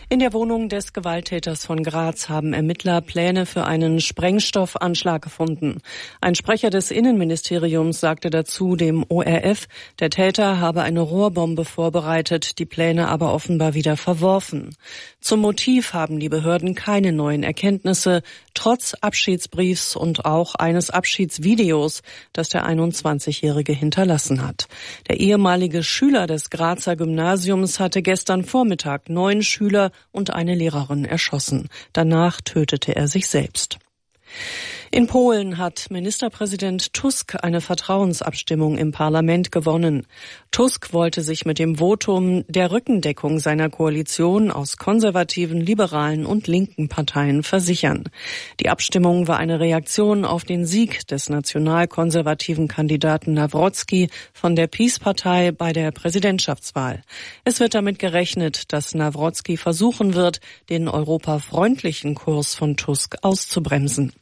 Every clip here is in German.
In der Wohnung des Gewalttäters von Graz haben Ermittler Pläne für einen Sprengstoffanschlag gefunden. Ein Sprecher des Innenministeriums sagte dazu dem ORF, der Täter habe eine Rohrbombe vorbereitet, die Pläne aber offenbar wieder verworfen. Zum Motiv haben die Behörden keine neuen Erkenntnisse, trotz Abschiedsbriefs und auch eines Abschiedsvideos, das der 21-Jährige hinterlassen hat. Der ehemalige Schüler des Grazer Gymnasiums hatte gestern Vormittag 9 Schüler und eine Lehrerin erschossen. Danach tötete er sich selbst. In Polen hat Ministerpräsident Tusk eine Vertrauensabstimmung im Parlament gewonnen. Tusk wollte sich mit dem Votum der Rückendeckung seiner Koalition aus konservativen, liberalen und linken Parteien versichern. Die Abstimmung war eine Reaktion auf den Sieg des nationalkonservativen Kandidaten Nawrocki von der PiS-Partei bei der Präsidentschaftswahl. Es wird damit gerechnet, dass Nawrocki versuchen wird, den europafreundlichen Kurs von Tusk auszubremsen.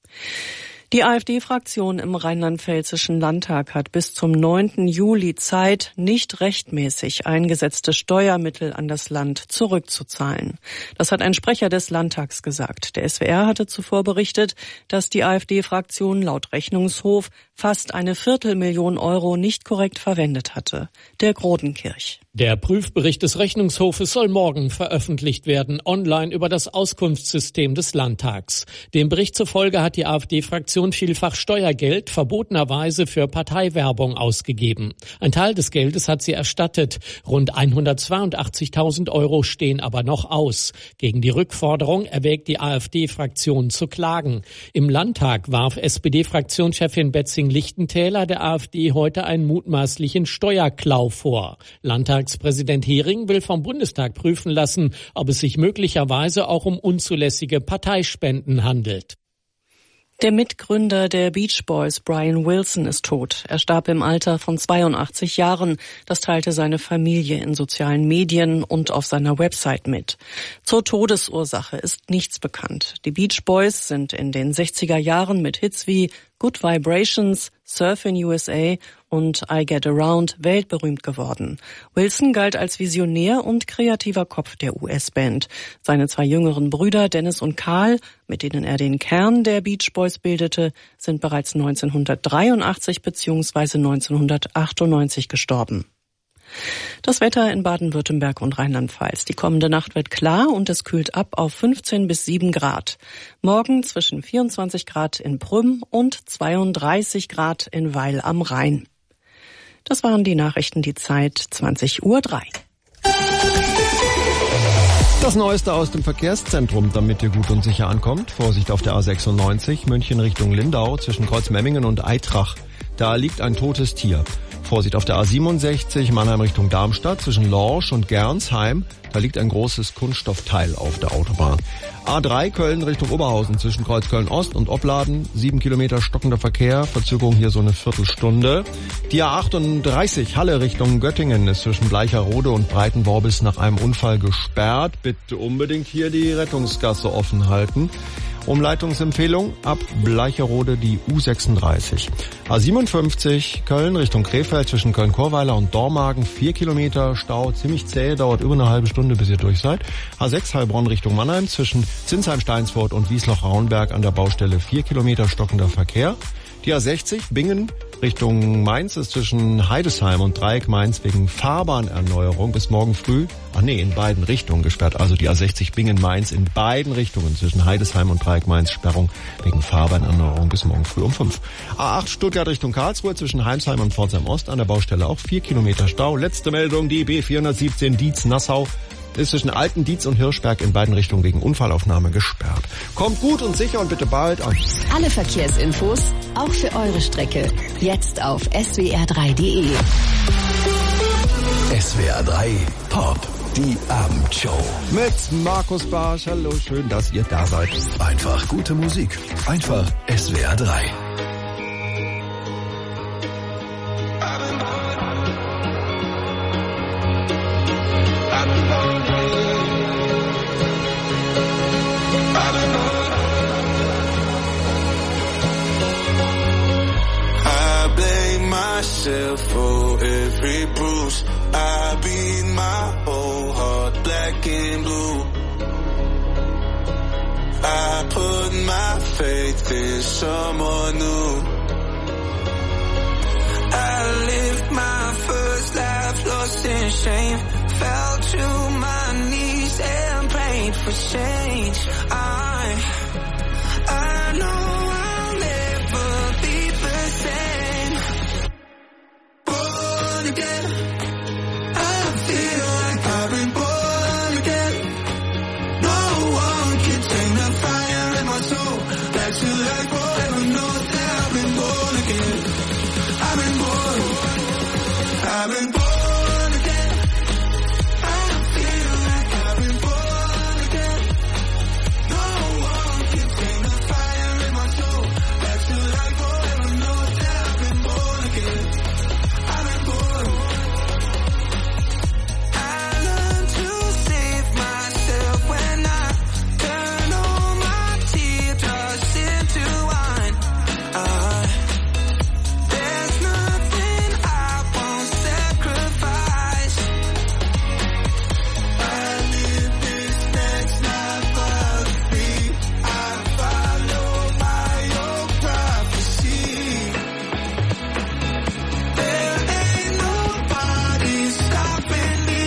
Die AfD-Fraktion im Rheinland-Pfälzischen Landtag hat bis zum 9. Juli Zeit, nicht rechtmäßig eingesetzte Steuermittel an das Land zurückzuzahlen. Das hat ein Sprecher des Landtags gesagt. Der SWR hatte zuvor berichtet, dass die AfD-Fraktion laut Rechnungshof fast 250.000 Euro nicht korrekt verwendet hatte. Der Grodenkirch. Der Prüfbericht des Rechnungshofes soll morgen veröffentlicht werden, online über das Auskunftssystem des Landtags. Dem Bericht zufolge hat die AfD-Fraktion vielfach Steuergeld verbotenerweise für Parteiwerbung ausgegeben. Ein Teil des Geldes hat sie erstattet. Rund 182.000 Euro stehen aber noch aus. Gegen die Rückforderung erwägt die AfD-Fraktion zu klagen. Im Landtag warf SPD-Fraktionschefin Betzing-Lichtentäler der AfD heute einen mutmaßlichen Steuerklau vor. Landtagspräsident Hering will vom Bundestag prüfen lassen, ob es sich möglicherweise auch um unzulässige Parteispenden handelt. Der Mitgründer der Beach Boys, Brian Wilson, ist tot. Er starb im Alter von 82 Jahren. Das teilte seine Familie in sozialen Medien und auf seiner Website mit. Zur Todesursache ist nichts bekannt. Die Beach Boys sind in den 60er Jahren mit Hits wie Good Vibrations, Surf in USA und I Get Around weltberühmt geworden. Wilson galt als Visionär und kreativer Kopf der US-Band. Seine 2 jüngeren Brüder Dennis und Carl, mit denen er den Kern der Beach Boys bildete, sind bereits 1983 bzw. 1998 gestorben. Das Wetter in Baden-Württemberg und Rheinland-Pfalz. Die kommende Nacht wird klar und es kühlt ab auf 15 bis 7 Grad. Morgen zwischen 24 Grad in Prüm und 32 Grad in Weil am Rhein. Das waren die Nachrichten, die Zeit 20:03 Uhr. Das Neueste aus dem Verkehrszentrum, damit ihr gut und sicher ankommt. Vorsicht auf der A96, München Richtung Lindau, zwischen Kreuzmemmingen und Eitrach. Da liegt ein totes Tier. Vorsicht auf der A67, Mannheim Richtung Darmstadt, zwischen Lorsch und Gernsheim. Da liegt ein großes Kunststoffteil auf der Autobahn. A3 Köln Richtung Oberhausen, zwischen Kreuz Köln-Ost und Opladen. 7 Kilometer stockender Verkehr, Verzögerung hier so eine Viertelstunde. Die A38 Halle Richtung Göttingen ist zwischen Bleicherode und Breitenworbis nach einem Unfall gesperrt. Bitte unbedingt hier die Rettungsgasse offen halten. Umleitungsempfehlung ab Bleicherode die U36. A57 Köln Richtung Krefeld zwischen Köln-Chorweiler und Dormagen 4 Kilometer Stau, ziemlich zäh, dauert über eine halbe Stunde, bis ihr durch seid. A6 Heilbronn Richtung Mannheim zwischen Zinsheim-Steinsfurt und Wiesloch-Raunberg an der Baustelle 4 Kilometer stockender Verkehr. Die A60 Bingen Richtung Mainz ist zwischen Heidesheim und Dreieck Mainz wegen Fahrbahnerneuerung bis morgen früh, in beiden Richtungen gesperrt. Also die A60 Bingen-Mainz in beiden Richtungen zwischen Heidesheim und Dreieck Mainz Sperrung wegen Fahrbahnerneuerung bis morgen früh um 5. A8 Stuttgart Richtung Karlsruhe zwischen Heimsheim und Pforzheim Ost an der Baustelle auch 4 Kilometer Stau. Letzte Meldung, die B417 Dietz-Nassau ist zwischen Altendietz und Hirschberg in beiden Richtungen wegen Unfallaufnahme gesperrt. Kommt gut und sicher und bitte bald an. Alle Verkehrsinfos, auch für eure Strecke, jetzt auf swr3.de. SWR 3 Pop, die Abendshow. Mit Markus Barsch, hallo, schön, dass ihr da seid. Einfach gute Musik, einfach SWR 3. For every bruise, I beat my whole heart black and blue. I put my faith in someone new. I lived my first life lost in shame, fell to my knees and prayed for change. I know I'll never be the same. Born again, I feel like I've been born again. No one can tame the fire in my soul. Back to life forever, know that I've been born again. I've been born again. I feel like I've been born again. No one can tame the fire in my soul. Back to life forever, know that I've been born again. I've been born. I learned to save myself when I turn all my teardrops into wine. There's nothing I won't sacrifice. I live this next life of me. I follow by your prophecy. There ain't nobody stopping me.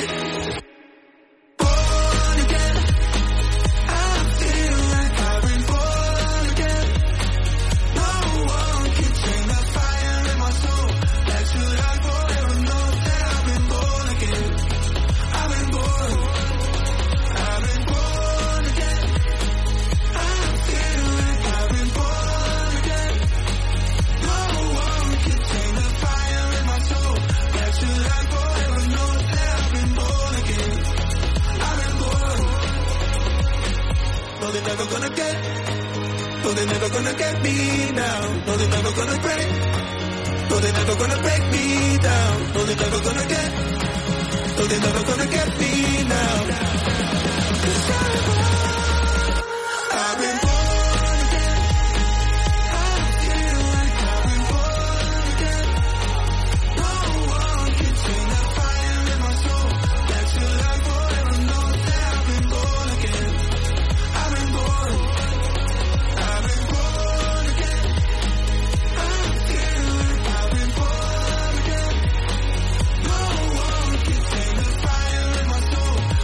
Born again, I feel like I've been born again. No one can tame the fire in my soul. Back to life forever, know that I've been born again. I've been born again. I feel like I've been born again. No one can tame the fire in my soul. Back to life forever, know that I've been born again. I've been born. No, they're never gonna get. No, they're never gonna get me now. No, they're never gonna break. No, they're never gonna break me down. No, they're never gonna get. No, they're never gonna get me now. 'Cause I've been born again. I feel like I've been born again. No one can tame the fire in my soul. Back to life forever, know that I've been born again. I've been born. I've been born again. I feel like I've been born again. No one can tame the fire in my soul.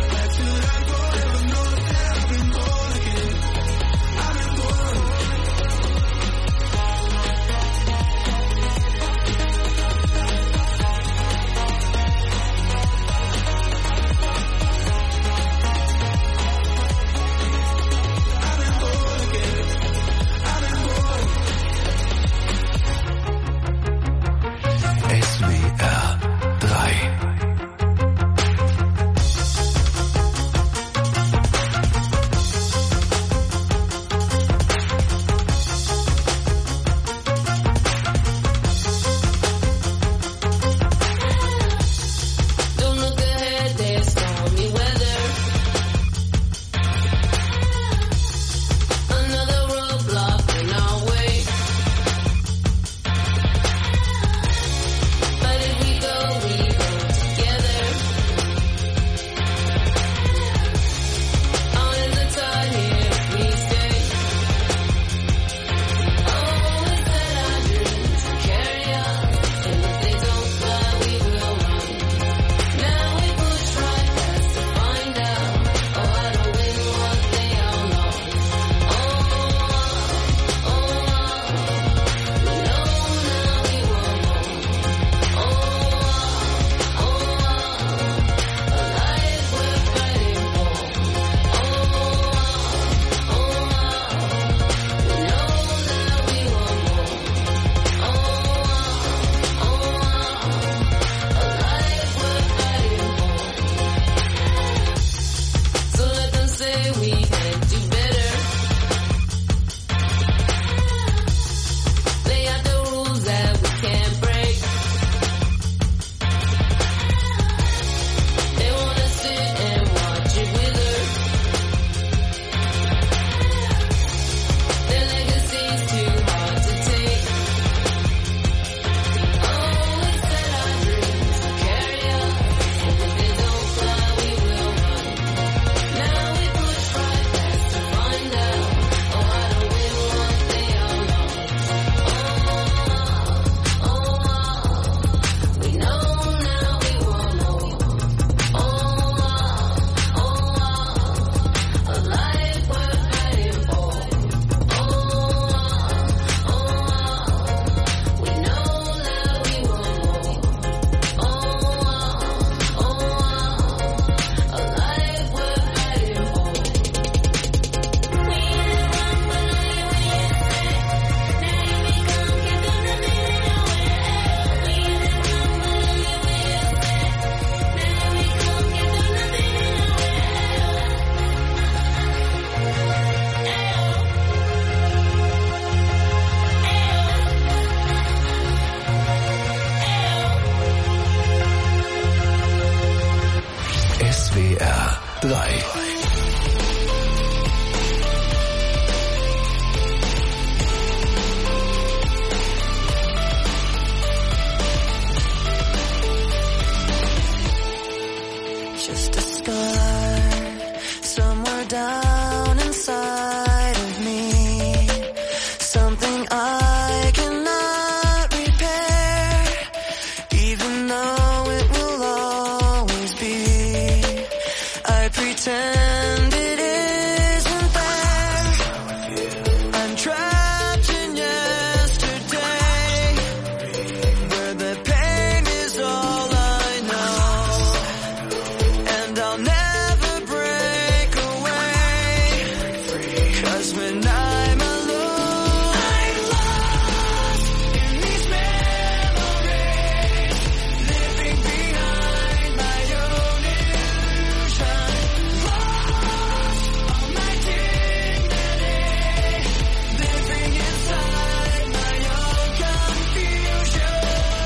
Just a scar somewhere down inside of me, something I cannot repair, even though it will always be. I pretend it isn't there. I'm trapped in yesterday, where the pain is all I know. And I'll never break away, 'cause when I'm alone, I'm lost in these memories, living behind my own illusion, lost all my dignity, living inside my own confusion.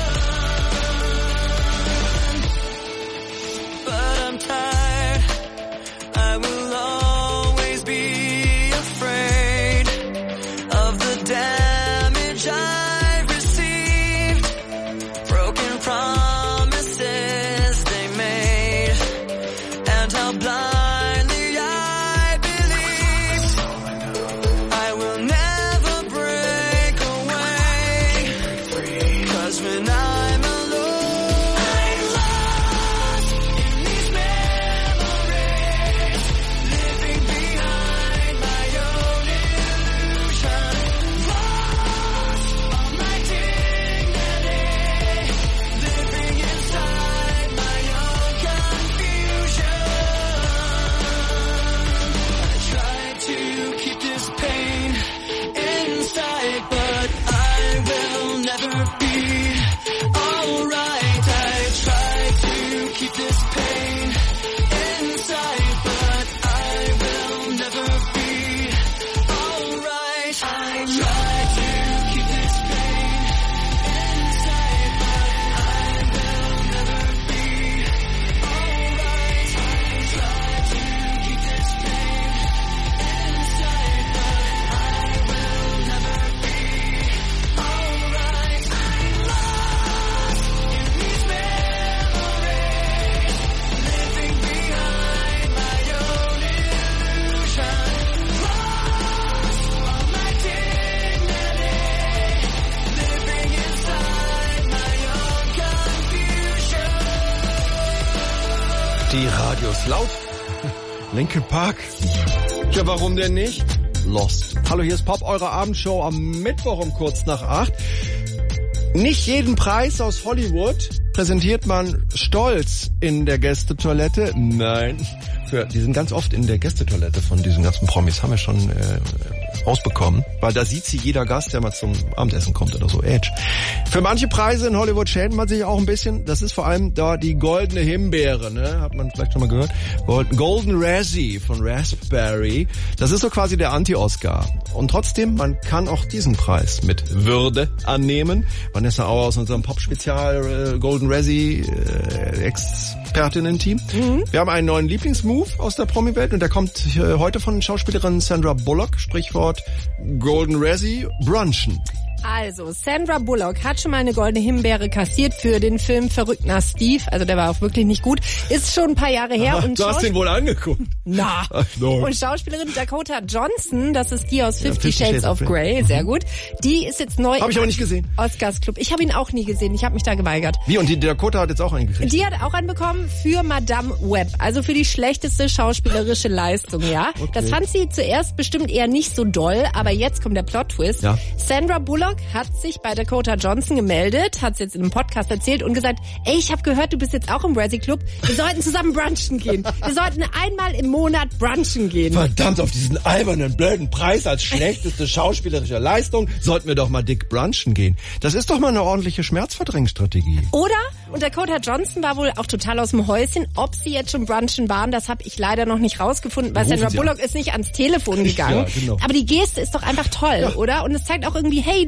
But I'm tired, I will always be afraid of the damage I've received, broken promises they made, and how blindly I believed. I will never break away, 'cause when I'm alone, I'm lost in these memories, living behind my own illusion, lost all my dignity, living inside my own confusion. I try to keep this pain inside, but I will never be alright. I try to keep this pain inside, but I will never be alright. I try to keep this pain inside, but I will never be alright. I try to keep this pain inside, but I will never be alright. I'm lost in these memories, living behind my own illusion, lost all my dignity, living inside my own confusion. Die Radios laut. Linkin Park. Ja, warum denn nicht? Lost. Hallo, hier ist Pop, eure Abendshow am Mittwoch um kurz nach 8. Nicht jeden Preis aus Hollywood präsentiert man stolz in der Gästetoilette. Nein, die sind ganz oft in der Gästetoilette von diesen ganzen Promis, haben wir schon rausbekommen. Weil da sieht sie jeder Gast, der mal zum Abendessen kommt oder so. Edge. Für manche Preise in Hollywood schämt man sich auch ein bisschen. Das ist vor allem da die goldene Himbeere, ne? Hat man vielleicht schon mal gehört. Golden Razzie von Raspberry. Das ist so quasi der Anti-Oscar. Und trotzdem, man kann auch diesen Preis mit Würde annehmen. Vanessa Auer aus unserem Pop-Spezial Golden Razzie Expertinnen-Team. Wir haben einen neuen Lieblingsmove aus der Promi-Welt und der kommt heute von Schauspielerin Sandra Bullock, Sprichwort Golden Razzie brunchen. Also, Sandra Bullock hat schon mal eine goldene Himbeere kassiert für den Film Verrückt nach Steve. Also der war auch wirklich nicht gut. Ist schon ein paar Jahre her. Aha, und du hast den wohl angeguckt. Na. Ach, no. Und Schauspielerin Dakota Johnson, das ist die aus 50 Shades of Grey, sehr gut. Die ist jetzt neu. Habe ich aber nicht gesehen. Oscars Club. Ich habe ihn auch nie gesehen. Ich habe mich da geweigert. Wie? Und die Dakota hat jetzt auch einen gekriegt? Die hat auch einen bekommen für Madame Web. Also für die schlechteste schauspielerische Leistung, ja. Okay. Das fand sie zuerst bestimmt eher nicht so doll, aber jetzt kommt der Plot-Twist. Ja. Sandra Bullock hat sich bei Dakota Johnson gemeldet, hat es jetzt in einem Podcast erzählt und gesagt, ey, ich habe gehört, du bist jetzt auch im Razzie Club. Wir sollten zusammen brunchen gehen. Wir sollten einmal im Monat brunchen gehen. Verdammt, auf diesen albernen, blöden Preis als schlechteste schauspielerische Leistung sollten wir doch mal dick brunchen gehen. Das ist doch mal eine ordentliche Schmerzverdrängstrategie. Oder? Und Dakota Johnson war wohl auch total aus dem Häuschen. Ob sie jetzt schon brunchen waren, das habe ich leider noch nicht rausgefunden, weil Sandra Bullock ist nicht ans Telefon gegangen. Ja, genau. Aber die Geste ist doch einfach toll, oder? Und es zeigt auch irgendwie, hey, du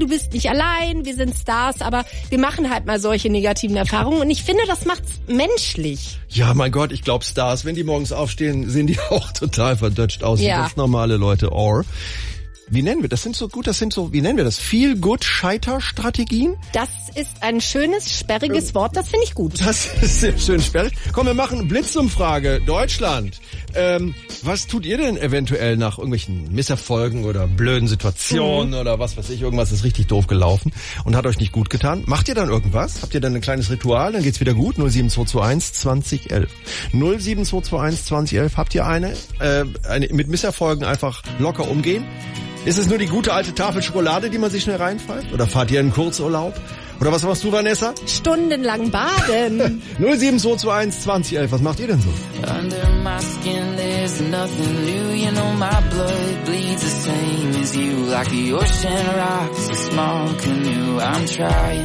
bist nicht allein, wir sind Stars, aber wir machen halt mal solche negativen Erfahrungen und ich finde, das macht's menschlich. Ja, mein Gott, ich glaube Stars, wenn die morgens aufstehen, sehen die auch total verdutscht aus, wie ganz normale Leute. Wie nennen wir das? Wie nennen wir das? Feel-good-Scheiterstrategien? Das ist ein schönes, sperriges Wort, das finde ich gut. Das ist sehr schön sperrig. Komm, wir machen Blitzumfrage. Deutschland. Was tut ihr denn eventuell nach irgendwelchen Misserfolgen oder blöden Situationen oder was weiß ich, irgendwas ist richtig doof gelaufen und hat euch nicht gut getan? Macht ihr dann irgendwas? Habt ihr dann ein kleines Ritual? Dann geht's wieder gut. 07221 2011. 07221 2011. Habt ihr eine mit Misserfolgen einfach locker umgehen? Ist es nur die gute alte Tafel Schokolade, die man sich schnell reinpfeift? Oder fahrt ihr in Kurzurlaub? Oder was machst du, Vanessa? Stundenlang baden. 07221 2011. Was macht ihr denn so? Under my skin there's nothing new. You know my blood bleeds the same as you. Like the ocean rocks a small canoe. I'm trying.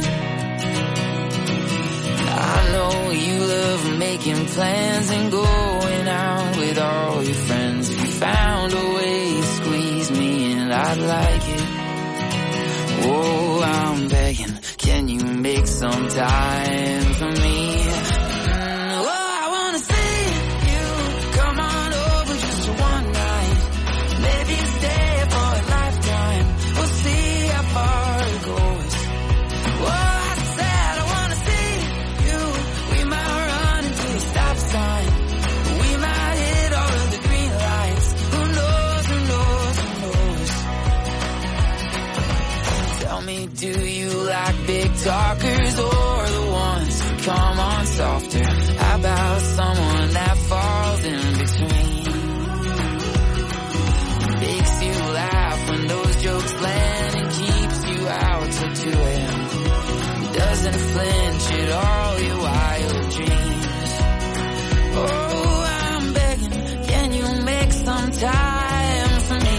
I know you love making plans and going out with all your friends. If you found a way to squeeze me in, I'd like it. Oh, I'm begging, can you make some time for me? Oh, I wanna see you come on over just for one night. Maybe stay for a lifetime. We'll see how far it goes. Oh, I said I wanna see you. We might run into a stop sign. We might hit all of the green lights. Who knows, who knows, who knows? Tell me, do you like big talkers or the ones who come on softer? How about someone that falls in between? Makes you laugh when those jokes land and keeps you out till 2 a.m. Doesn't flinch at all your wild dreams. Oh, I'm begging, can you make some time for me?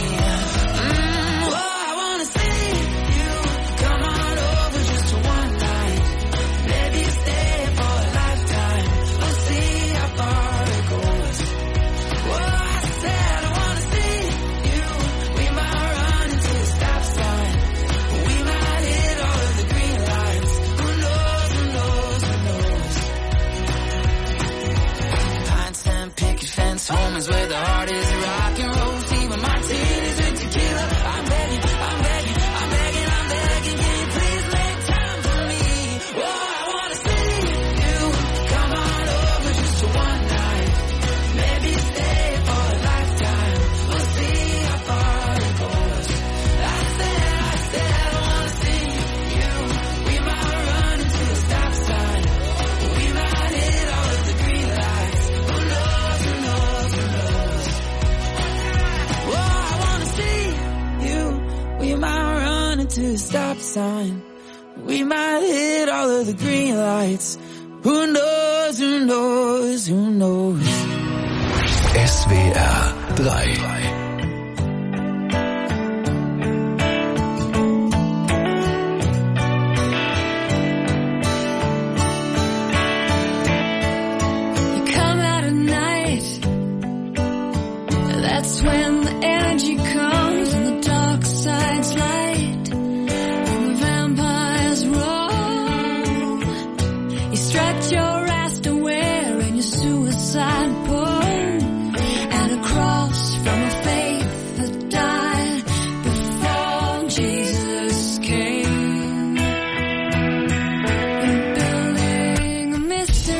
Home is where the heart is, rock and roll, tea with martinis and tequila. I'm begging, I'm begging, I'm begging, I'm begging, can you please make time for me? Oh, I wanna see you come on over just for one night. Maybe stay for a lifetime. We'll see how far it goes. I said I wanna see you. We might run into a stop sign. We might hit all of the green lights. Who knows, who knows, who knows? Oh, I wanna see you. We might run into a stop sign. We might hit all of the green lights. Who knows, who knows, who knows? SWR 3. That's when the energy comes and the dark side's light and the vampires roll. You stretch your ass to wearing your suicide pose and a cross from a faith that died before Jesus came. We're building a mystery.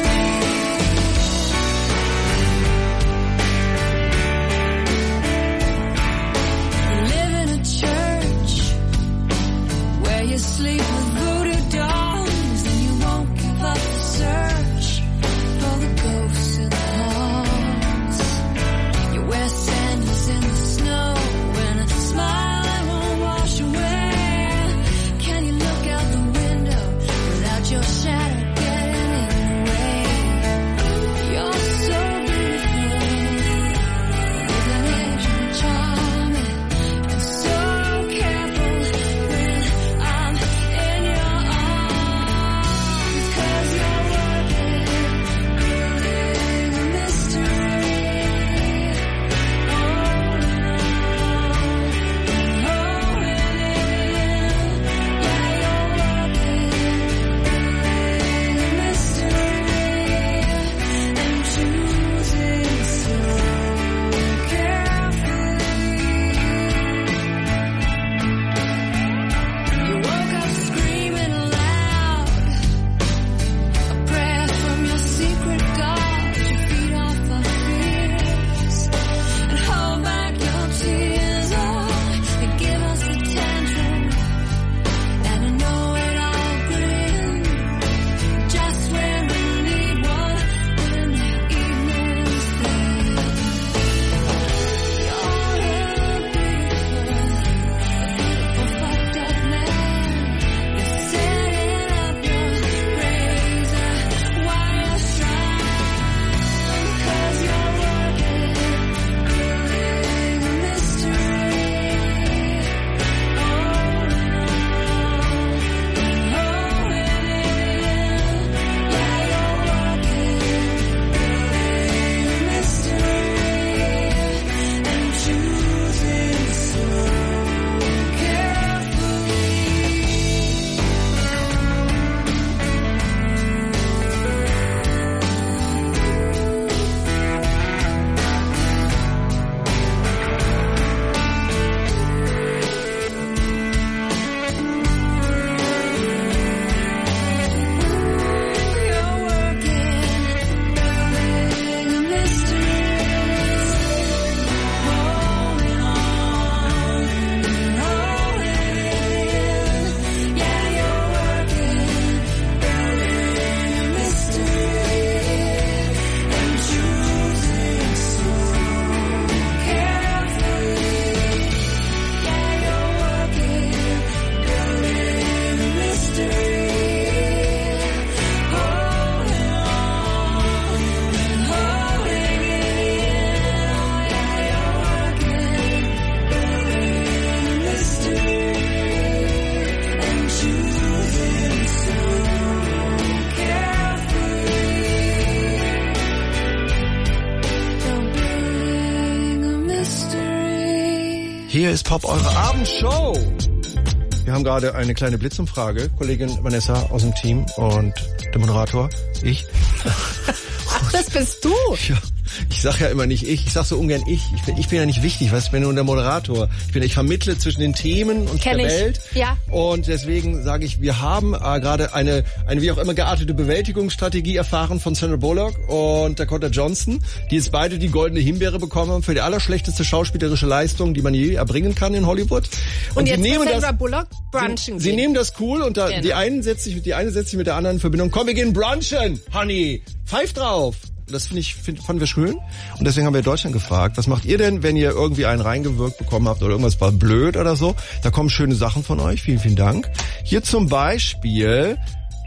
Hier ist Pop, eure Abendshow. Wir haben gerade eine kleine Blitzumfrage. Kollegin Vanessa aus dem Team und der Moderator, ich. Ach, das bist du? Ja. Ich sag ja immer nicht ich sag so ungern ich. Ich bin ja nicht wichtig, weißt du, ich bin nur der Moderator. Ich vermittle zwischen den Themen und der Welt. Ja. Und deswegen sage ich, wir haben gerade eine wie auch immer geartete Bewältigungsstrategie erfahren von Sandra Bullock und Dakota Johnson, die jetzt beide die goldene Himbeere bekommen haben für die allerschlechteste schauspielerische Leistung, die man je erbringen kann in Hollywood. Und jetzt nehmen Sandra Bullock brunchen. Sie nehmen das cool und da, die eine setzt sich mit der anderen in Verbindung. Komm, wir gehen brunchen, Honey. Pfeif drauf. Das fanden wir schön. Und deswegen haben wir Deutschland gefragt, was macht ihr denn, wenn ihr irgendwie einen reingewirkt bekommen habt oder irgendwas war blöd oder so? Da kommen schöne Sachen von euch. Vielen, vielen Dank. Hier zum Beispiel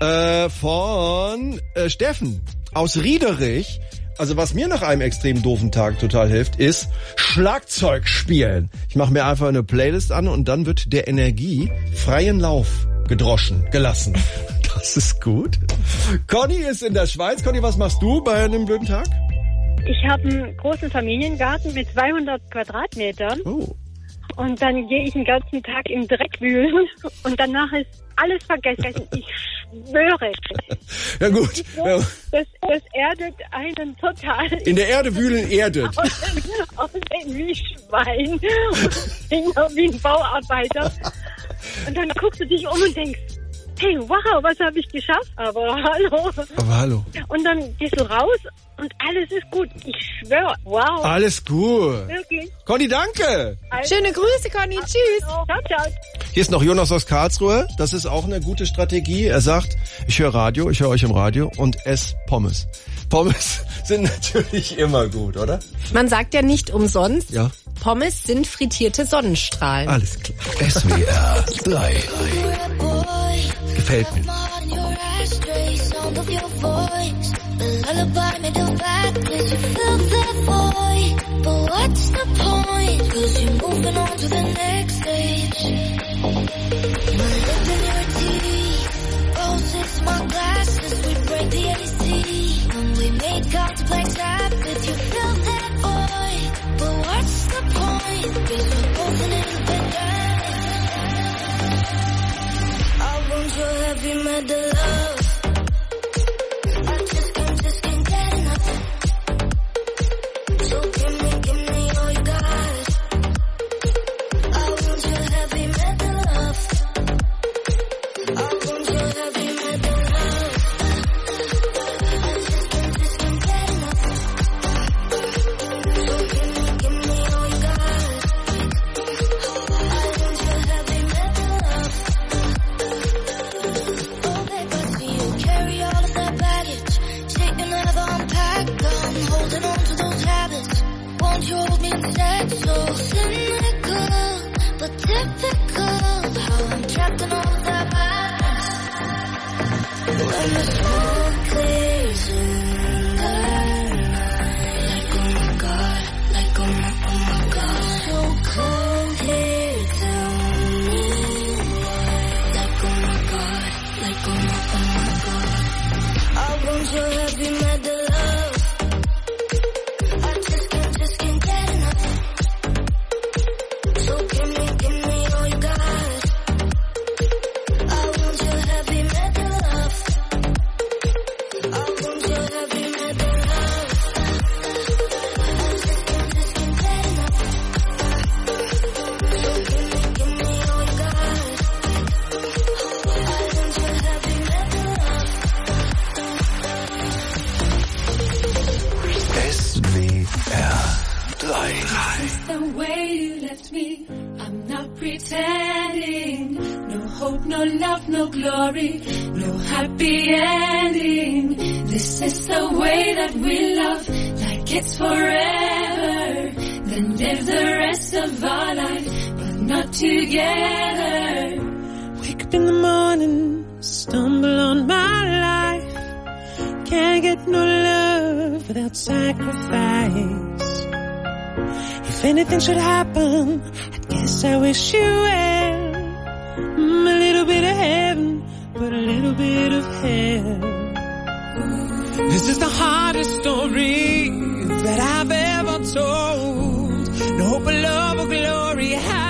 von Steffen aus Riederich. Also was mir nach einem extrem doofen Tag total hilft, ist Schlagzeug spielen. Ich mache mir einfach eine Playlist an und dann wird der Energie freien Lauf gelassen. Das ist gut. Conny ist in der Schweiz. Conny, was machst du bei einem blöden Tag? Ich habe einen großen Familiengarten mit 200 Quadratmetern. Oh. Und dann gehe ich den ganzen Tag im Dreck wühlen und danach ist alles vergessen. Ich schwöre. Ja gut. Das erdet einen total. In der Erde wühlen erdet. Aussehen wie Schwein und wie ein Bauarbeiter. Und dann guckst du dich um und denkst, hey, wow, was habe ich geschafft? Aber hallo. Und dann gehst du raus und alles ist gut. Ich schwöre, wow. Alles gut. Wirklich. Conny, danke. Schöne Grüße, Conny. Tschüss. Ciao. Hier ist noch Jonas aus Karlsruhe. Das ist auch eine gute Strategie. Er sagt, ich höre euch im Radio und esse Pommes. Pommes sind natürlich immer gut, oder? Man sagt ja nicht umsonst, ja. Pommes sind frittierte Sonnenstrahlen. Alles klar. SWR 3. Gefällt mir. Heavy metal love. I just can't get enough. So give me all you got. I want your heavy metal love. I want your heavy metal love. I just can't get enough. So give me all you got. I want your heavy metal love. Carry all of that baggage, taking another unpack. I'm holding on to those habits. Won't you hold me instead? So cynical, but typical. How I'm trapped in all of that madness. When the smoke clears in the night, like oh my god, like oh my god, so cold here, tell me why. Like oh my god, like oh my god. I want your heavy metal love. I just can't get enough. So give me all you got. I want your heavy metal love. I want your heavy metal love. I just can't get enough. So give me all you got. I want your heavy metal love. SWR 3. It's the way you left me. I'm not pretending. No hope, no love, no glory. No happy ending. This is the way that we love. Like it's forever. Then live the rest of our life. But not together. Wake up in the morning. Stumble on my life. Can't get no love without sacrifice. If anything should happen, I guess I wish you well. A little bit of heaven, but a little bit of hell. This is the hardest story that I've ever told. No hope of love or glory.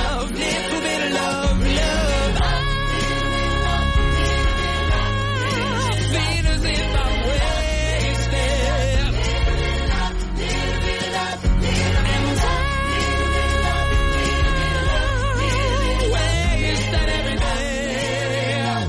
love, little bit of love, love. Feel as if I'm wasted. And wasted everything.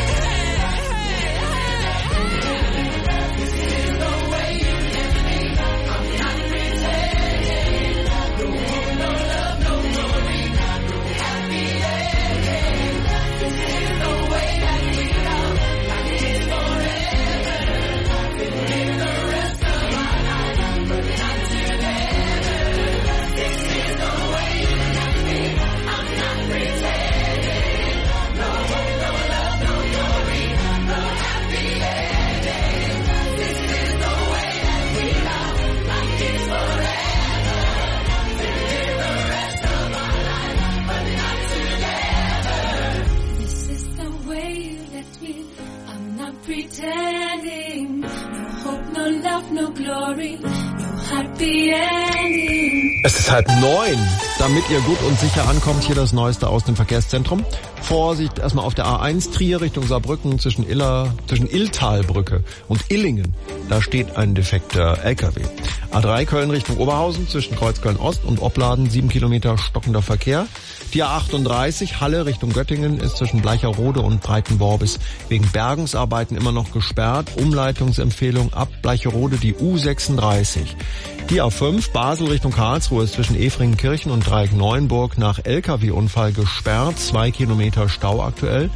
This is the way you live me. I'm not pretending. No hope, no love, no glory, no happy ending. This is the way that we love. Like it's forever. Could live the rest of my life, but not together. This is the way you love me. I'm not pretending. No hope, no love, no glory, no happy ending. This is the way that we love. Like it's forever. Could live the rest of my life, but not together. This is the way you left me. I'm not pretending. No hope, no love, no glory, no happy ending. Es ist 8:30. Damit ihr gut und sicher ankommt, hier das Neueste aus dem Verkehrszentrum. Vorsicht erstmal auf der A1 Trier Richtung Saarbrücken zwischen Illtalbrücke und Illingen. Da steht ein defekter LKW. A3 Köln Richtung Oberhausen zwischen Kreuzköln Ost und Opladen 7 Kilometer stockender Verkehr. Die A38 Halle Richtung Göttingen ist zwischen Bleicherode und Breitenworbis wegen Bergungsarbeiten immer noch gesperrt. Umleitungsempfehlung ab Bleicherode die U36. Die A5 Basel Richtung Karlsruhe ist zwischen Efringenkirchen und Dreieck Neuenburg nach LKW-Unfall gesperrt. 2 Kilometer Stau aktuell.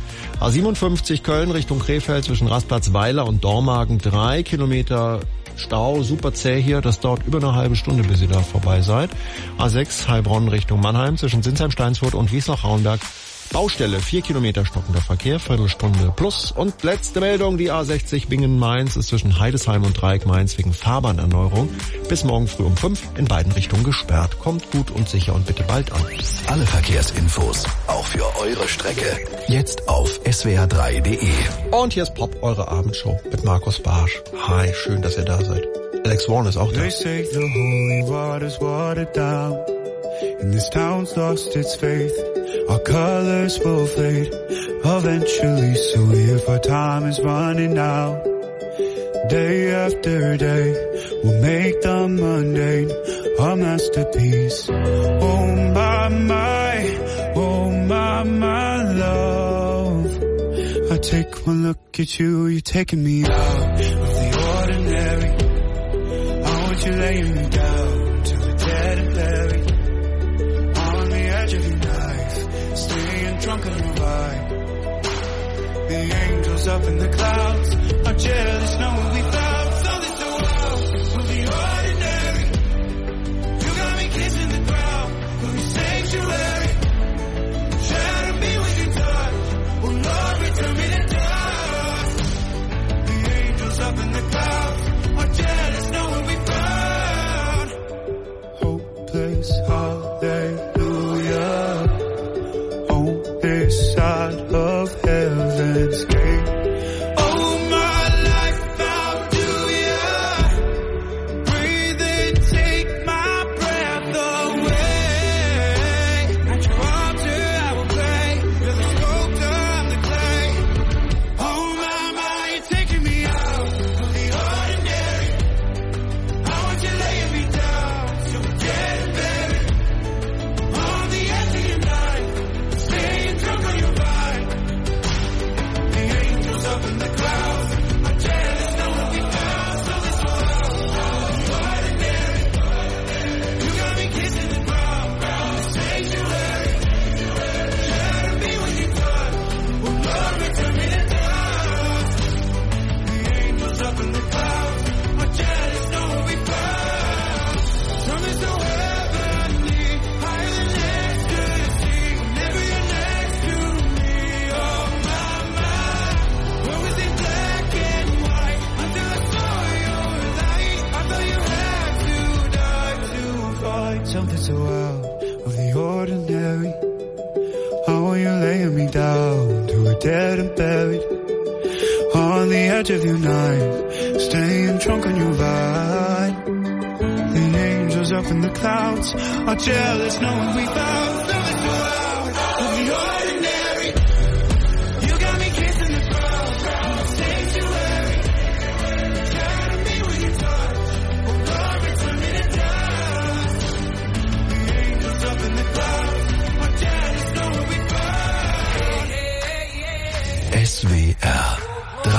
A57 Köln Richtung Krefeld zwischen Rastplatz-Weiler und Dormagen 3 Kilometer Stau, super zäh hier. Das dauert über eine halbe Stunde, bis ihr da vorbei seid. A6 Heilbronn Richtung Mannheim zwischen Sinsheim, Steinsfurt und Wiesloch-Rauenberg. Baustelle, 4 Kilometer stockender Verkehr, Viertelstunde plus. Und letzte Meldung, die A60 Bingen-Mainz ist zwischen Heidesheim und Dreieck-Mainz wegen Fahrbahnerneuerung bis morgen früh um 5 in beiden Richtungen gesperrt. Kommt gut und sicher und bitte bald an. Alle Verkehrsinfos, auch für eure Strecke, jetzt auf swr3.de. Und hier ist Pop, eure Abendshow mit Markus Barsch. Hi, schön, dass ihr da seid. Alex Warren ist auch da. They say the holy water's watered down, and this town's lost its faith. Our colors will fade eventually, so if our time is running out, day after day, we'll make the mundane our masterpiece. Oh my love, I take one look at you, you're taking me out of the ordinary. I want you laying me down to the dead and buried. On the edge of your knife, staying drunk on the ride. The angels up in the clouds are jealous knowing we found something so wild. Of the ordinary, you got me kissing the ground. this hallelujah on this side of heaven's gate. Oh, my life, how do ya breathe and take my breath away? At your altar I will play, you're the sculptor, I'm the clay. Oh, my, you're taking me out of the ordinary. I want you laying me down to a dead and buried on the edge of your night, staying drunk on your vine. The angels up in the clouds are jealous, no one be found. So this world, the ordinary, you got me kissing the ground, the sanctuary. Shadow me when you touch, will love return me to dust. The angels up in the clouds are jealous, no one be found. Some is so heavenly, higher than ecstasy. Whenever you're next to me, oh my, what was it black and white until I saw your light? I thought you had to die to fight something so out of the ordinary. How are you laying me down to a dead and buried on the edge of your night, staying drunk on your vine. The angels up in the clouds are jealous, knowing we found something so out of the ordinary. You got me kissing the ground, the sanctuary. Shadow me when you touch, oh Lord, return me to dust. The angels up in the clouds are jealous, knowing we found. SWR 3.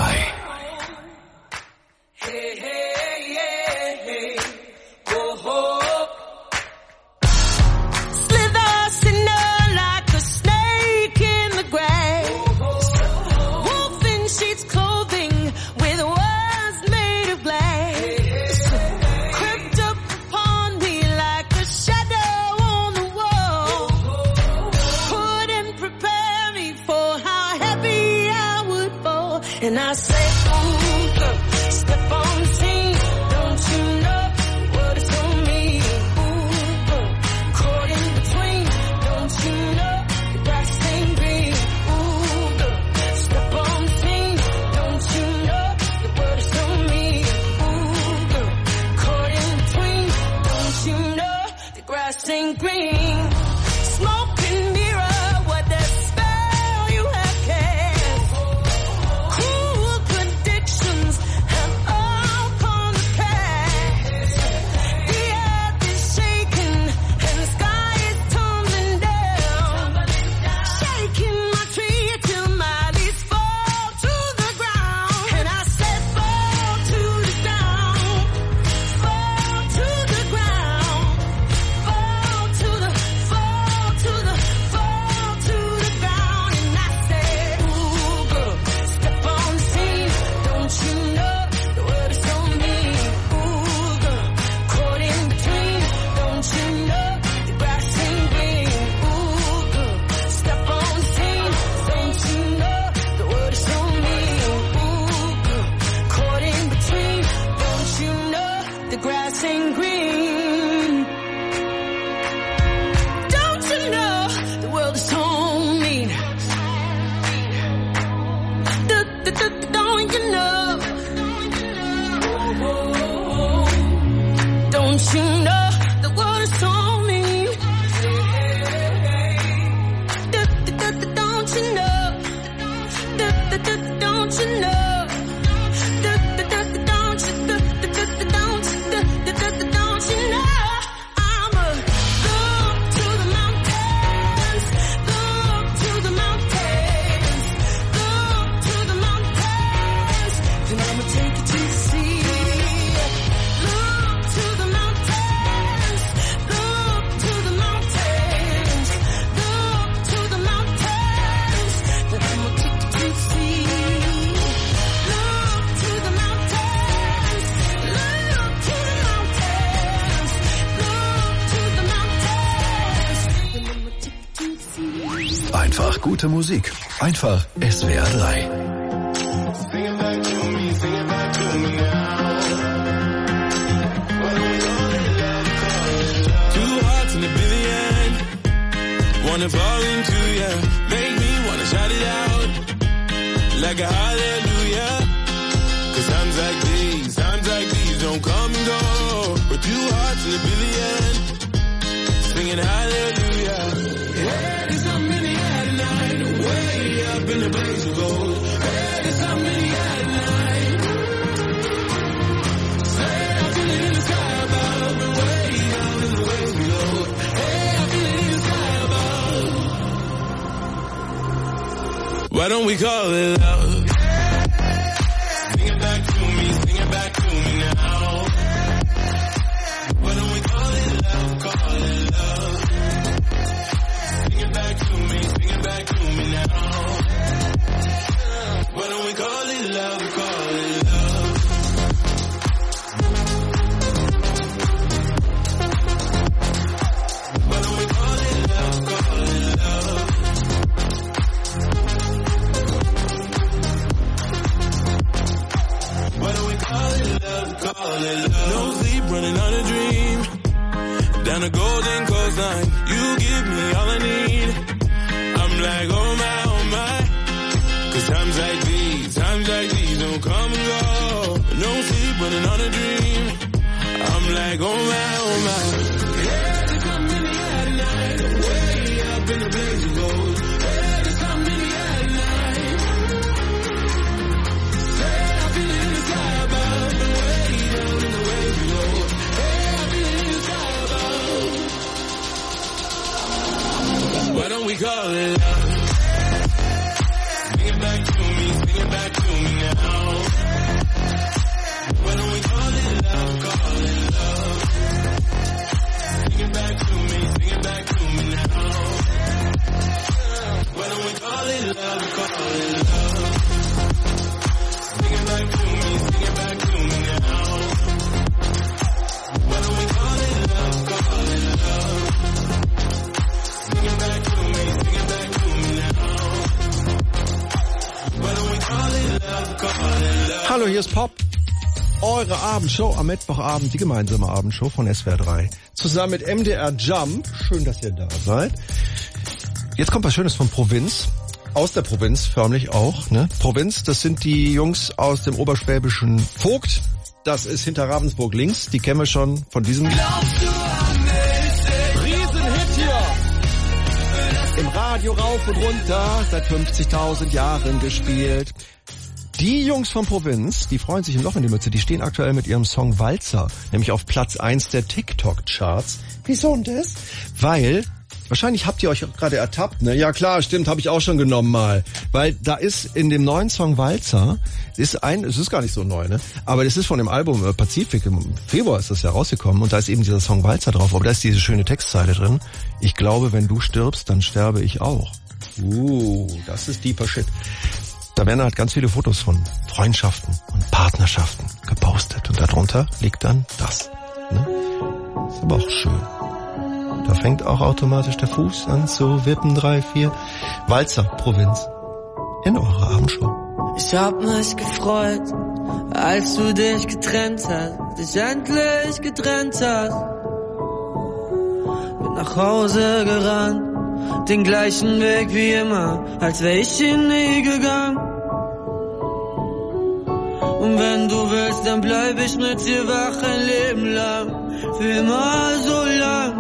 Slither, sinner like a snake in the grass. Wolf in sheets clothing with words made of glass. Crept up upon me like a shadow on the wall. Couldn't prepare me for how heavy I would fall. And I said, ooh, girl, step on the scene. Don't you know what it's on me? Ooh, girl, caught in between. Don't you know the grass ain't green? Ooh, girl, step on the scene. Don't you know the word is on me? Ooh, girl, caught in between. Don't you know the grass ain't green? Smoke and mirror, what that spell you have cast. Cruel predictions have all come to pass. The earth is shaking and the sky is tumbling down. Shaking my tree till my leaves fall to the ground. And I said, fall to the ground, fall to the ground, fall to the, fall to the, fall to the ground. And I said, ooh, girl, step on the scene. Don't you know the word is on me? Ooh, girl, caught in between. Don't you know the grass ain't green? Ooh, girl, step on the scene. Don't you know the word is on me? Ooh, girl, caught in between. Don't you know the grass ain't green? Don't you know the world is on me? Don't you know? Don't you know the world is on me? Don't you know? Don't you know? Don't you know? I'ma look to the mountains, look to the mountains, look to the mountains, and I'ma take you to the sea. Look to the mountains, look to the mountains, look to the mountains, and I'ma take you to the sea. Look to the mountains, look to the mountains, look to the mountains, and I'ma take you to the sea. Einfach gute Musik. Einfach SWR 3. Two hearts wanna fall into ya, make me wanna shout it out like a hallelujah. Cause times like these don't come and go. We're two hearts in a billion, singing hallelujah. Hey, there's something in the air tonight, way up in the blaze of gold. Hey, there's something in the air tonight. Say, I feel it in the sky above, and way down in the waves below. Hey, I feel it in the sky above. Why don't we call it love? Sing it back to me, sing it back to me now. Why don't we call it love, call it love? Sing it back to me, sing it back to me now. Why don't we call it love, call it love? Why don't we call it love, call it love? Why don't we call it love, call it love? No sleep, running on a dream. Down a golden coastline, you give me all I need. I'm like, oh my. Cause times like these don't come and go. No sleep, running on a dream. I'm like, oh my. Yeah, there's something in the air tonight, way up in the blaze of gold. Yeah, there's something in the air tonight. Say, I feel it in the sky above, and way down in the waves below. Hey, I feel it in the sky above. Why don't we call it love? Sing it back to me, sing it back to me now. Why don't we call it love, call it love? Sing it back to me, sing it back to me now. Why don't we call it love, call it love? Sing it back to me, sing it back to me now. Why don't we call it love, call it love? Sing it back to me, sing it back to me now. Why don't we call it love, call it love? Hallo, hier ist Pop. Eure Abendshow am Mittwochabend, die gemeinsame Abendshow von SWR 3. Zusammen mit MDR Jump. Schön, dass ihr da seid. Jetzt kommt was Schönes von Provinz. Aus der Provinz förmlich auch. Ne? Provinz, das sind die Jungs aus dem oberschwäbischen Vogt. Das ist hinter Ravensburg links. Die kennen wir schon von diesem Riesenhit hier. Im Radio rauf und runter, seit 50.000 Jahren gespielt. Die Jungs von Provinz, die freuen sich im Loch in die Mütze. Die stehen aktuell mit ihrem Song Walzer, nämlich auf Platz 1 der TikTok-Charts. Wieso denn das? Weil, wahrscheinlich habt ihr euch gerade ertappt, ne? Ja klar, stimmt, habe ich auch schon genommen mal. Weil da ist in dem neuen Song Walzer, es ist gar nicht so neu, ne? Aber das ist von dem Album Pazifik, im Februar ist das ja rausgekommen und da ist eben dieser Song Walzer drauf. Aber da ist diese schöne Textzeile drin. Ich glaube, wenn du stirbst, dann sterbe ich auch. Das ist deeper Shit. Da werden halt ganz viele Fotos von Freundschaften und Partnerschaften gepostet. Und darunter liegt dann das. Ne? Ist aber auch schön. Da fängt auch automatisch der Fuß an zu wippen. 3, 4. Walzer, Provinz. In eurer Abendshow. Ich hab mich gefreut, als du dich getrennt hast. Dich endlich getrennt hast. Bin nach Hause gerannt. Den gleichen Weg wie immer, als wär ich ihn nie gegangen. Und wenn du willst, dann bleib ich mit dir wach ein Leben lang, für immer so lang.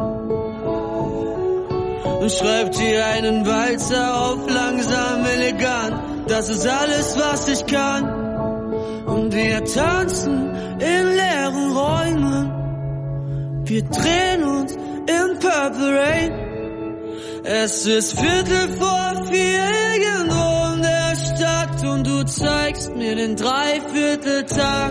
Und schreib dir einen Walzer auf, langsam, elegant. Das ist alles, was ich kann. Und wir tanzen in leeren Räumen. Wir drehen uns in Purple Rain. Es ist 3:45 irgendwo in der Stadt und du zeigst mir den Dreivierteltag.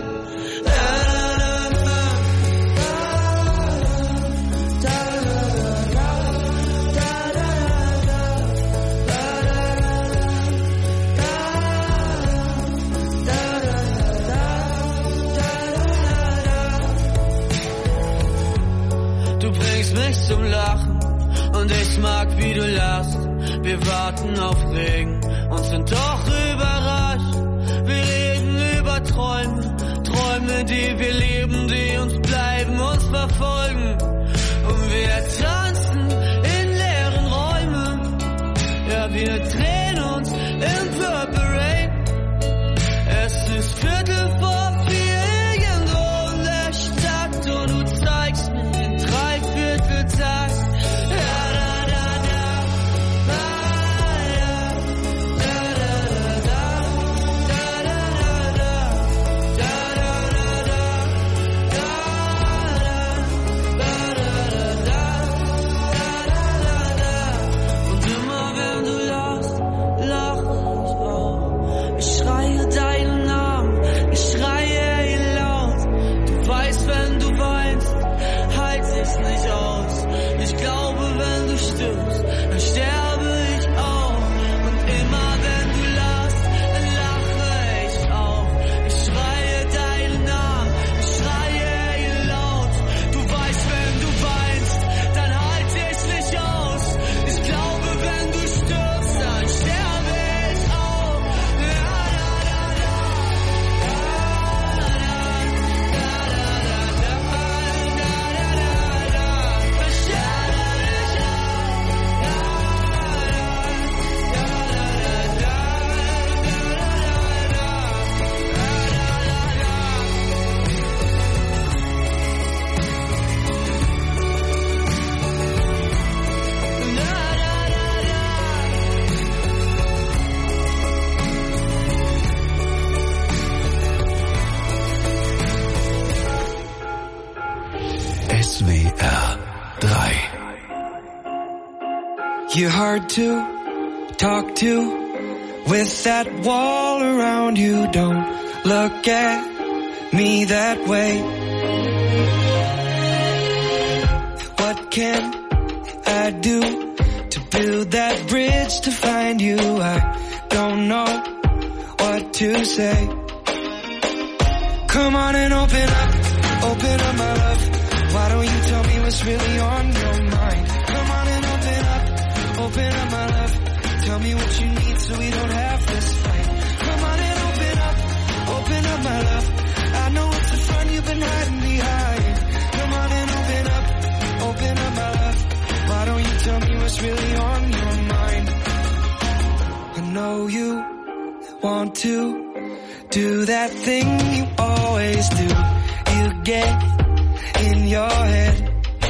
Du bringst mich zum Lachen. Und ich mag, wie du lachst. Wir warten auf Regen und sind doch überrascht. Wir reden über Träume, Träume, die wir leben, die uns bleiben, uns verfolgen. Und wir tanzen in leeren Räumen. Wir drehen uns in Purple Rain. Es ist 3:45 irgendwo in der Stadt und du zeigst mir den Dreivierteltakt. SWR 3. You're hard to talk to with that wall around you. Don't look at me that way. What can I do to build that bridge to find you? I don't know what to say. Come on and open up my love. Why don't you tell me what's really on your mind? Come on and open up my love. Tell me what you need so we don't have this fight. Come on and open up my love. I know it's the fun you've been hiding behind. Come on and open up my love. Why don't you tell me what's really on your mind? I know you want to do that thing you always do. You get in your head.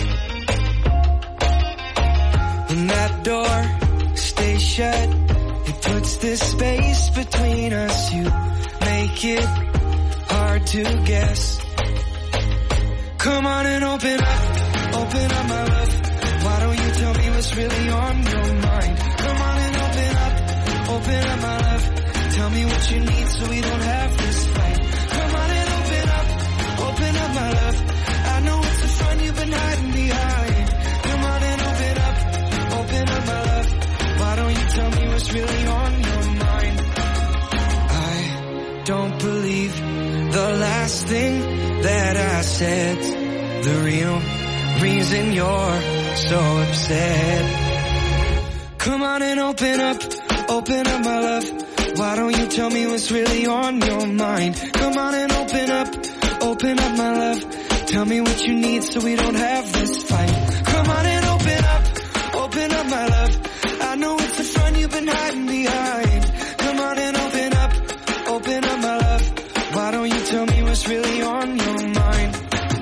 When that door stays shut, it puts this space between us. You make it hard to guess. Come on and open up my love. Why don't you tell me what's really on your mind? Come on and open up my love. Tell me what you need so we don't have this fight. Come on and open up my love. I know it's the fun you've been hiding behind. Come on and open up my love. Why don't you tell me what's really on your mind? I don't believe the last thing that I said. The real reason you're so upset. Come on and open up my love. Why don't you tell me what's really on your mind? Come on and open up my love. Tell me what you need so we don't have this fight. Come on and open up my love. I know it's the fun you've been hiding behind. Come on and open up my love. Why don't you tell me what's really on your mind?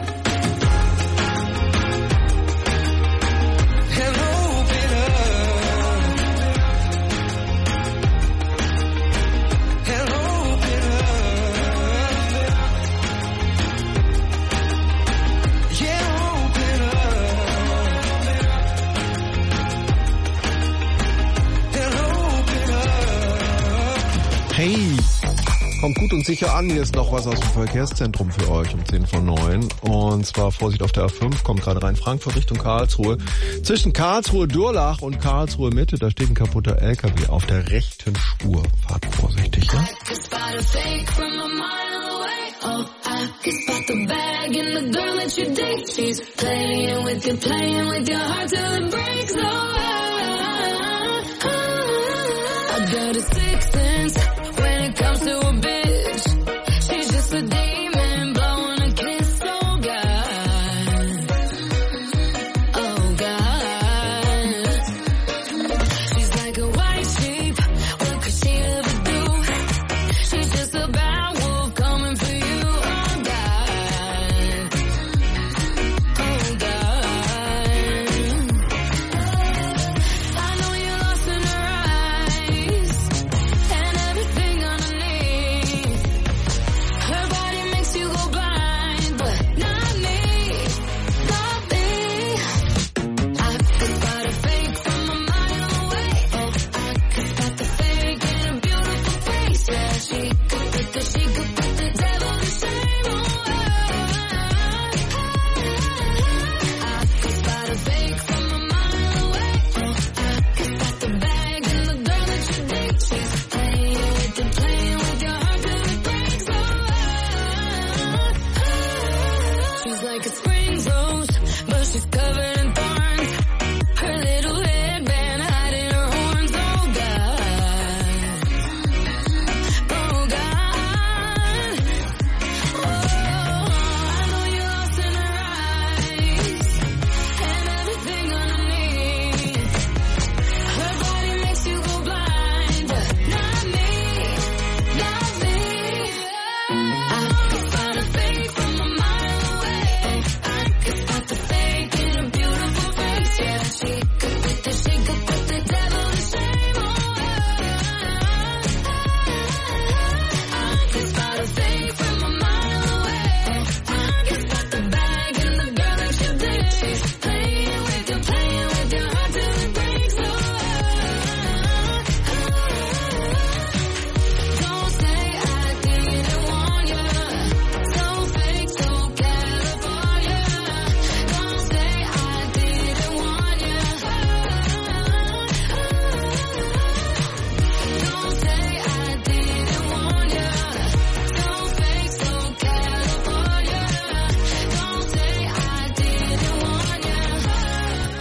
Hey, kommt gut und sicher an. Hier ist noch was aus dem Verkehrszentrum für euch um 10 vor 9. Und zwar Vorsicht auf der A5, kommt gerade rein Frankfurt Richtung Karlsruhe. Zwischen Karlsruhe-Durlach und Karlsruhe-Mitte, da steht ein kaputter LKW auf der rechten Spur. Fahrt vorsichtig, ja? Got a sixth sense when it comes to a bitch. She's just a demon blowing a kiss. Oh God, oh God. She's like a white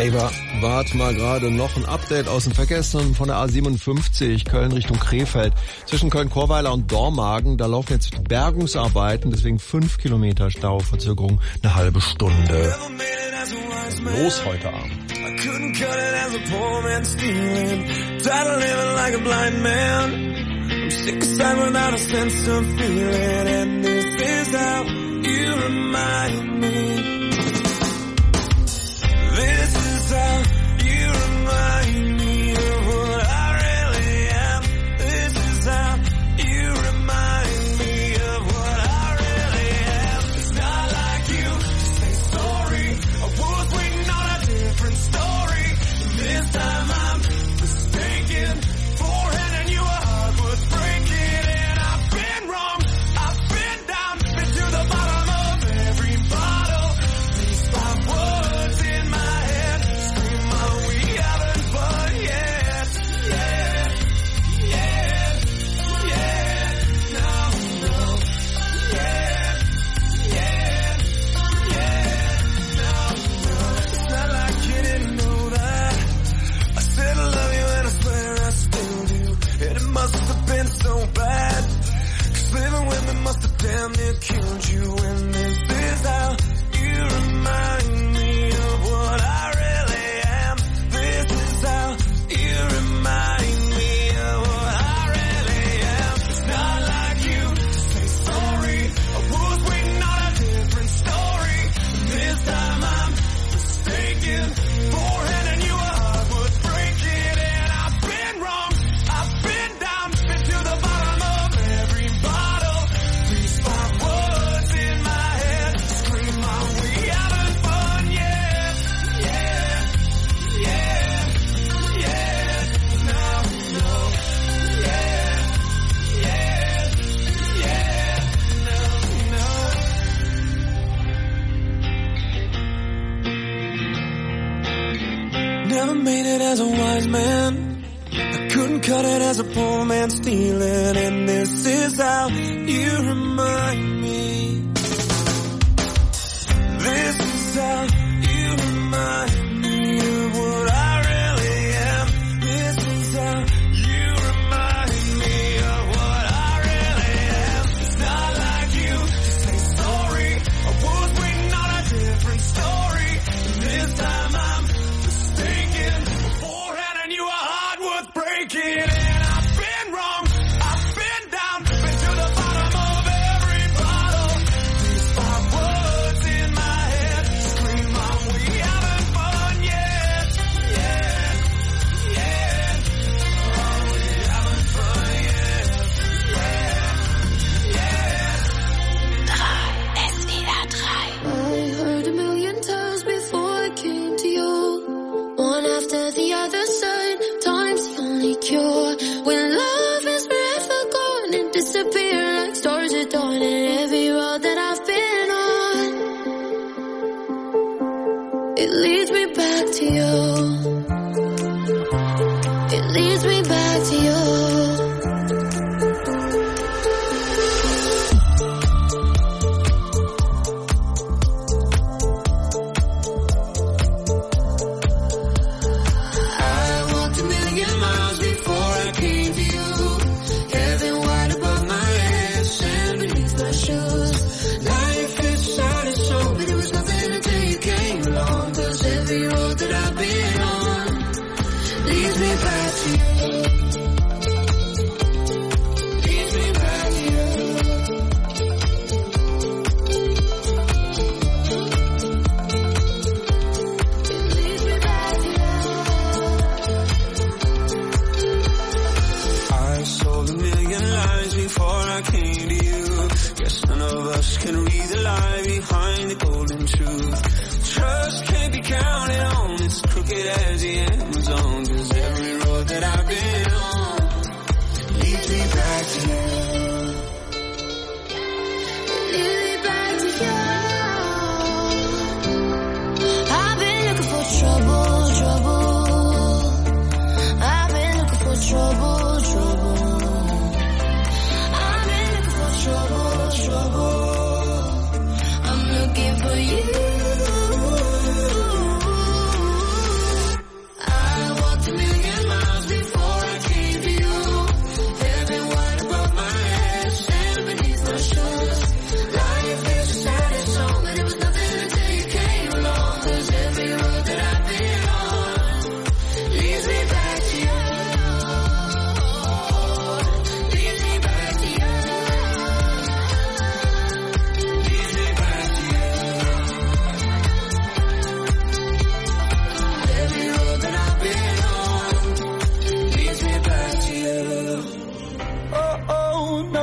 Ava, warte mal gerade noch ein Update aus dem Verkehrszentrum von der A57 Köln Richtung Krefeld. Zwischen Köln-Chorweiler und Dormagen, da laufen jetzt Bergungsarbeiten, deswegen 5 Kilometer Stau, Verzögerung eine halbe Stunde. Los heute Abend. I couldn't cut it as a poor man stealing. Tired of living like a blind man. I'm sick aside without a sense of feeling. And this is how you remind me. This is how you remind me of what I really am. This is how you remind me of what I really am. It's not like you to say sorry. I was waiting on a different story. This time I'm mistaken for handing you a heart worth breaking. And I've been wrong, I've been down, been to the bottom of every bottle. These 5 words in my head scream out we haven't fun yet. Yeah, yeah, yeah, no, no, yeah, yeah, yeah, no, no. It's not like you didn't know that. I said I love you and I swear I still do. And it must have been so bad, 'cause living with me must have damn near killed you. And this is how you remind me of what I really am. This is how you remind me of what I really am. It's not like you to say sorry. I was waiting on a different story. This time I'm mistaken for handing you a heart worth breaking. And I've been wrong, I've been down, been to the bottom of every bottle. These 5 words in my head scream out we haven't fun yet. Yeah, yeah, yeah, no, no, yeah, yeah, yeah, no, no. Never made it as a wise man. I couldn't cut it as a poor man stealing. And this is how you remind me. This is how you remind me of what I really am. This is how you remind me of what I really am. It's not like you to say sorry. I was waiting on a different story. And this time I'm mistaken for handing you a heart worth breaking. And I've been wrong, I've been down, been to the bottom of every bottle. These 5 words in my head scream out we haven't fun yet. Yeah, yeah, oh we haven't fun yet. Yeah, yeah. SWR 3. I heard a million times before I came to you. One after the other said, time's the only cure. When love is forever gone and disappear like stars at dawn. And every road that I've been on, it leads me back to you. It leads me back to you. I walked a million miles before I came to you. Heaven wide above my head, sand beneath my shoes. Life is sad and so, but it was nothing until you came along. 'Cause every road that I've been on leads me back to you. Leads me back to you. Leads me back to you. I sold a million lies before I came to you. Guess none of us can read the lie behind the golden truth. Trust can't be counted on, it's crooked as the Amazon. 'Cause every road that I've been on leads me back to you. Lead me back to you. I've been looking for trouble, trouble. I've been looking for trouble, trouble. I've been looking for trouble, trouble. I'm looking for you.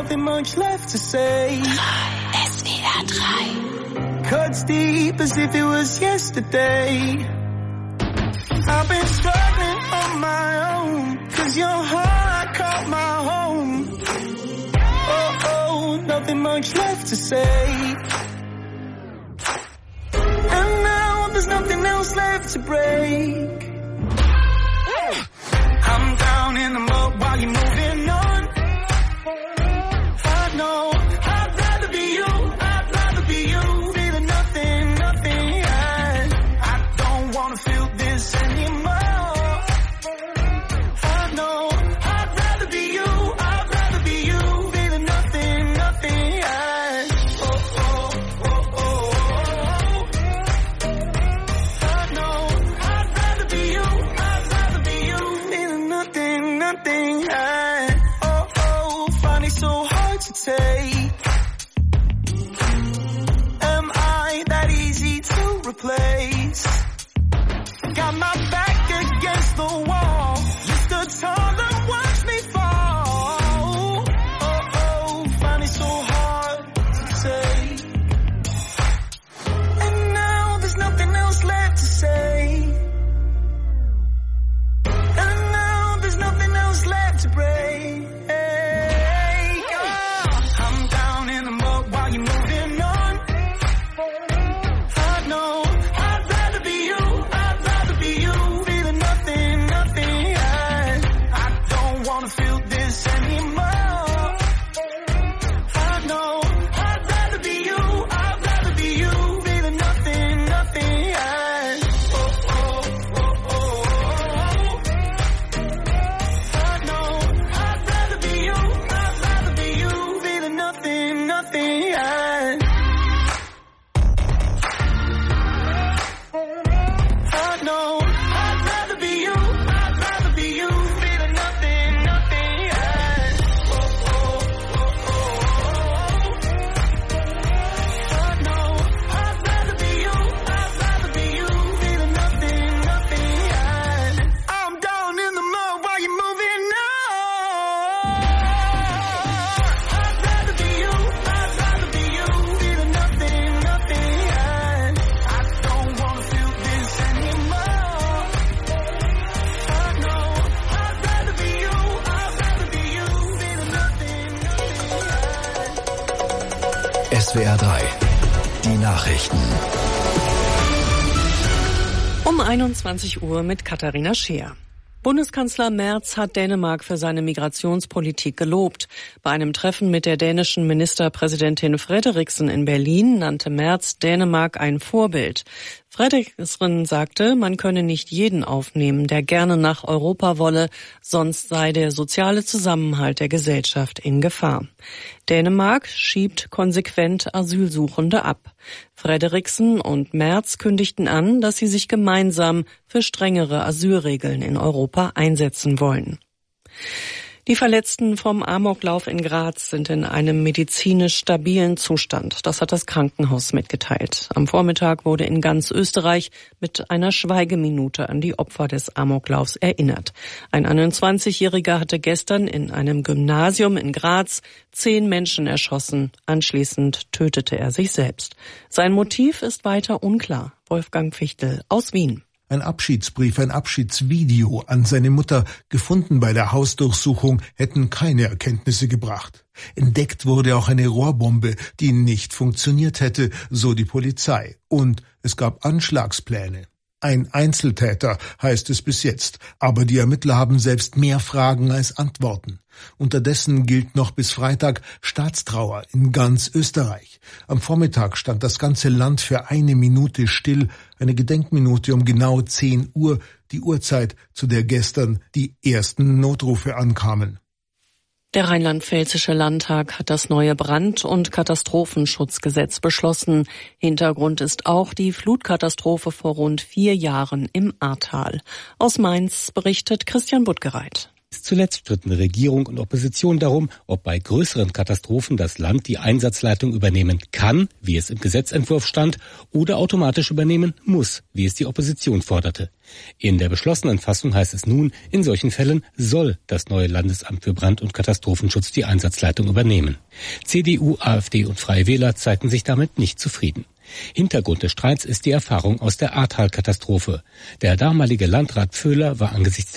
nothing much left to say. SWR 3. Cuts deep as if it was yesterday. I've been struggling on my own, 'cause your heart caught my home. Oh, nothing much left to say. And now there's nothing else left to break. I'm down in the mud while you're moving on. I know I'd rather be you, I'd rather be you. Feeling nothing, nothing. I don't wanna feel this anymore. I know I'd rather be you, I'd rather be you. Feeling nothing, nothing. I know I'd rather be you, I'd rather be you. Feeling nothing, nothing. Find it so hard to take. Am I that easy to replace? Got my back against the wall. You stood tall and watched me fall. Find it so hard to take. And now there's nothing else left to say. And now there's nothing else left to break. I'm down in the mud while you're moving on. I know I'd rather be you, I'd rather be you. Feeling nothing, nothing. I don't wanna feel this anymore. I know I'd rather be you, I'd rather be you. Feeling nothing, nothing. I know I'd rather be you, I'd rather be you. Feeling nothing, nothing. I know I'd rather be you, I'd rather be you. Feeling nothing, nothing. I know I'd rather be you, I'd rather be you. Feeling nothing, nothing. I'm down in the mud while you're moving on. I'd rather be you, I'd rather be you. Feeling nothing, nothing. I don't wanna feel this anymore. I know I'd rather be you, I'd rather be you. Feeling nothing, nothing. SWR 3, die Nachrichten. Um 21 Uhr mit Katharina Scheer. Bundeskanzler Merz hat Dänemark für seine Migrationspolitik gelobt. Bei einem Treffen mit der dänischen Ministerpräsidentin Frederiksen in Berlin nannte Merz Dänemark ein Vorbild. Frederiksen sagte, man könne nicht jeden aufnehmen, der gerne nach Europa wolle, sonst sei der soziale Zusammenhalt der Gesellschaft in Gefahr. Dänemark schiebt konsequent Asylsuchende ab. Frederiksen und Merz kündigten an, dass sie sich gemeinsam für strengere Asylregeln in Europa einsetzen wollen. Die Verletzten vom Amoklauf in Graz sind in einem medizinisch stabilen Zustand. Das hat das Krankenhaus mitgeteilt. Am Vormittag wurde in ganz Österreich mit einer Schweigeminute an die Opfer des Amoklaufs erinnert. Ein 21-Jähriger hatte gestern in einem Gymnasium in Graz 10 Menschen erschossen. Anschließend tötete er sich selbst. Sein Motiv ist weiter unklar. Wolfgang Fichtel aus Wien. Ein Abschiedsbrief, ein Abschiedsvideo an seine Mutter, gefunden bei der Hausdurchsuchung, hätten keine Erkenntnisse gebracht. Entdeckt wurde auch eine Rohrbombe, die nicht funktioniert hätte, so die Polizei. Und es gab Anschlagspläne. Ein Einzeltäter, heißt es bis jetzt, aber die Ermittler haben selbst mehr Fragen als Antworten. Unterdessen gilt noch bis Freitag Staatstrauer in ganz Österreich. Am Vormittag stand das ganze Land für 1 Minute still, eine Gedenkminute um genau 10 Uhr, die Uhrzeit, zu der gestern die ersten Notrufe ankamen. Der Rheinland-Pfälzische Landtag hat das neue Brand- und Katastrophenschutzgesetz beschlossen. Hintergrund ist auch die Flutkatastrophe vor rund 4 Jahren im Ahrtal. Aus Mainz berichtet Christian Buttgereit. Zuletzt stritten Regierung und Opposition darum, ob bei größeren Katastrophen das Land die Einsatzleitung übernehmen kann, wie es im Gesetzentwurf stand, oder automatisch übernehmen muss, wie es die Opposition forderte. In der beschlossenen Fassung heißt es nun, in solchen Fällen soll das neue Landesamt für Brand- und Katastrophenschutz die Einsatzleitung übernehmen. CDU, AfD und Freie Wähler zeigten sich damit nicht zufrieden. Hintergrund des Streits ist die Erfahrung aus der Ahrtal-Katastrophe. Der damalige Landrat Pföhler war angesichts